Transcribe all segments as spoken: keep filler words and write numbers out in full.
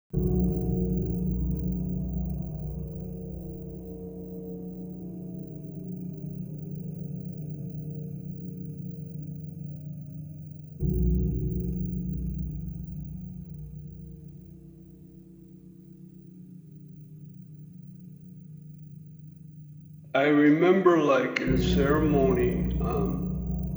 I remember like in a ceremony um,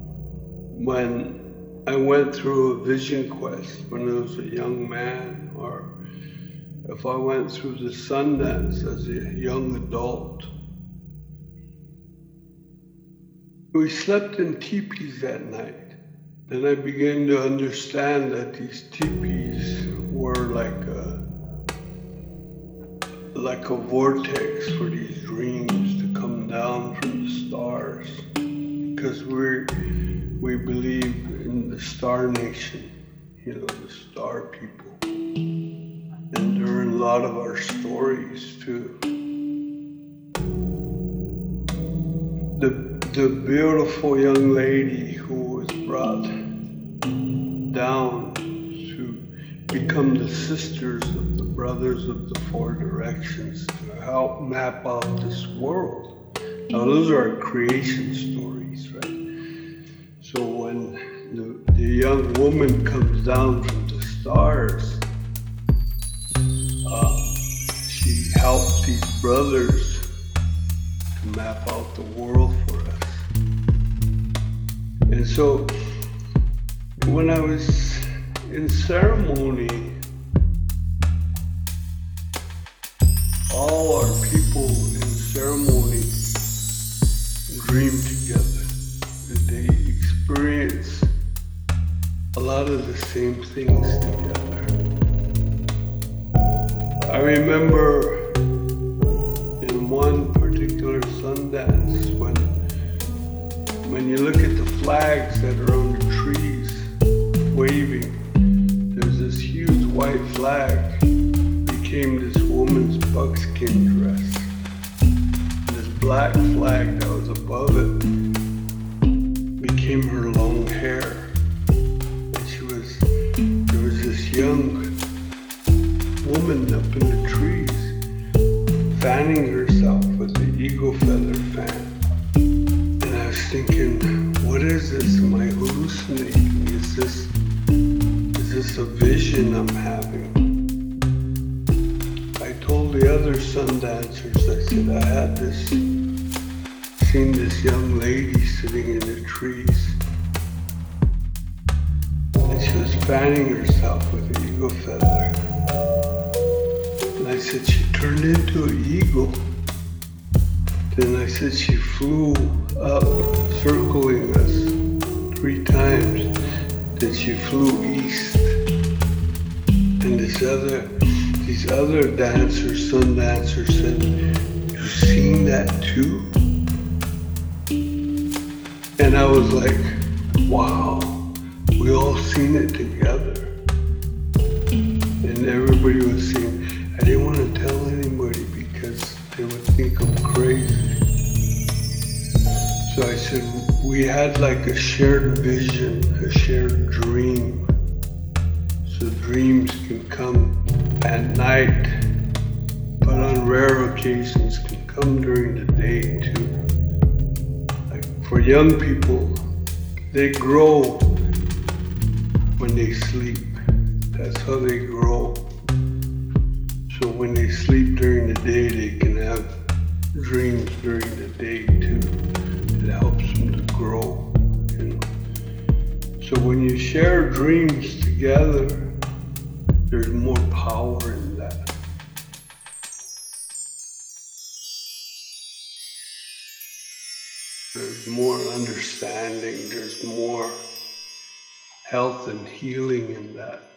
when I went through a vision quest when I was a young man, or if I went through the Sundance as a young adult. We slept in teepees that night. Then I began to understand that these teepees were like a like a vortex for these dreams to come down from the stars, because we we believe in the Star Nation, you know, the Star people, and they're in a lot of our stories too. The the beautiful young lady who was brought down to become the sisters of the brothers of the four directions to help map out this world. Now those are creation stories, right? So when the, the young woman comes down from the stars, uh, she helped these brothers to map out the world for us. And so when I was in ceremony, all our people in ceremony dream together, and they experience a lot of the same things together. I remember in one particular Sundance when when you look at the flags that are on the trees waving, there's this huge white flag became this woman's buckskin dress. And this black flag that was above it became her long hair. And she was, there was this young woman up in the trees fanning herself with the eagle feather fan. And I was thinking, what is this? Am I hallucinating? Is this, is this a vision I'm having? I told the other Sundancers, I said I had this, seen this young lady sitting in the trees, and she was fanning herself with an eagle feather. And I said she turned into an eagle. Then I said she flew up, circling us three times. Then she flew east. And this other These other dancers, sun dancers, said, "You seen that too?" And I was like, wow, we all seen it together. And everybody was saying, I didn't want to tell anybody because they would think I'm crazy. So I said, we had like a shared vision, a shared dream. So dreams can come at night, but on rare occasions can come during the day too. Like for young people, they grow when they sleep. That's how they grow. So when they sleep during the day, they can have dreams during the day too. It helps them to grow, you know. So when you share dreams together, there's more power in that. There's more understanding, there's more health and healing in that.